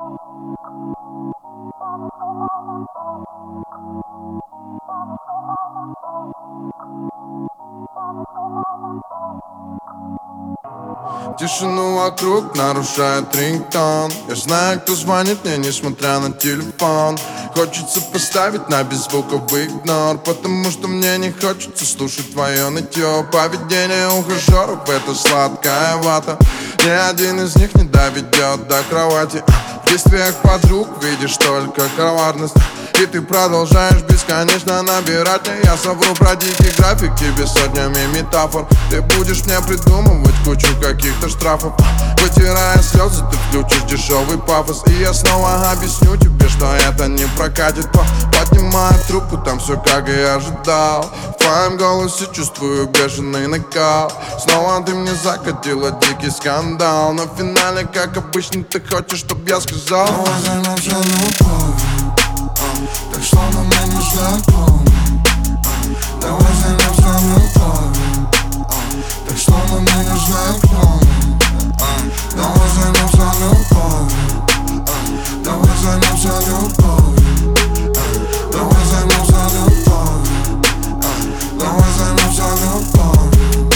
Тишину вокруг нарушает рингтон. Я знаю, кто звонит мне, несмотря на телефон. Хочется поставить на беззвуковый игнор, потому что мне не хочется слушать твое нытье. Поведение ухажеров — это сладкая вата. Ни один из них не доведет до кровати. В действиях подруг видишь только коварность, и ты продолжаешь бесконечно набирать мне. Я совру про дикий график тебе сотнями метафор. Ты будешь мне придумывать кучу каких-то штрафов. Вытирая слезы, ты включишь дешевый пафос, и я снова объясню тебе, что это не прокатит. Поднимаю трубку, там все как и ожидал. В твоем голосе чувствую бешеный накал. Снова ты мне закатила дикий скандал. Но в финале, как обычно, ты хочешь, чтоб я сказал: давай займемся любовью, так словно мы не знакомы. Давай займемся любовью, так словно мы не знакомы. Давай займемся любовью, давай займемся любовью, давай займемся любовью, давай займемся любовью.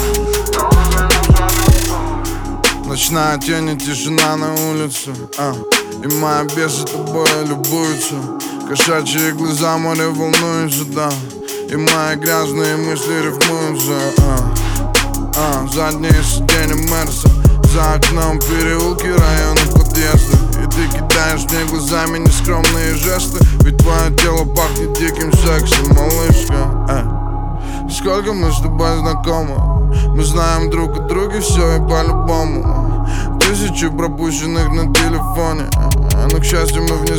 Ночная тень и тишина на улице, и моя беса тобой любуется. Кошачьи глаза, море волнуется, да, и мои грязные мысли рифмуются. Заднее сиденье Мерса, за окном переулки, районы подъезда. И ты кидаешь мне глазами нескромные жесты, ведь твое тело пахнет диким сексом, малышка. Сколько мы с тобой знакомы, мы знаем друг о друге все и по-любому. Тысячи пропущенных на телефоне, но, к счастью, мы в